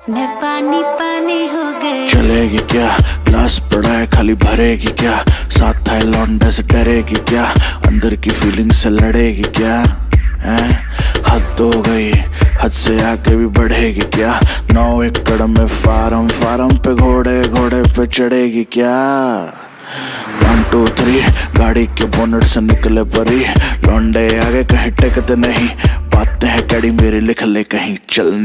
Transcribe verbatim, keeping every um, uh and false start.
मैं पानी पानी हो गई। चलेगी क्या, ग्लास पड़ा है खाली भरेगी क्या, साथ था लौंडे से डरेगी क्या, अंदर की फीलिंग से लड़ेगी क्या, हैं हद हो गई, हद से आगे भी बढ़ेगी क्या, नौ एकड़ में फार्म फार्म पे घोड़े घोड़े पे चढ़ेगी क्या। वन टू थ्री गाड़ी के बोनट से निकले परी, लौंडे आगे कहीं टेकते नहीं, बातें हैं कड़ी मेरी लिख ले कहीं चलने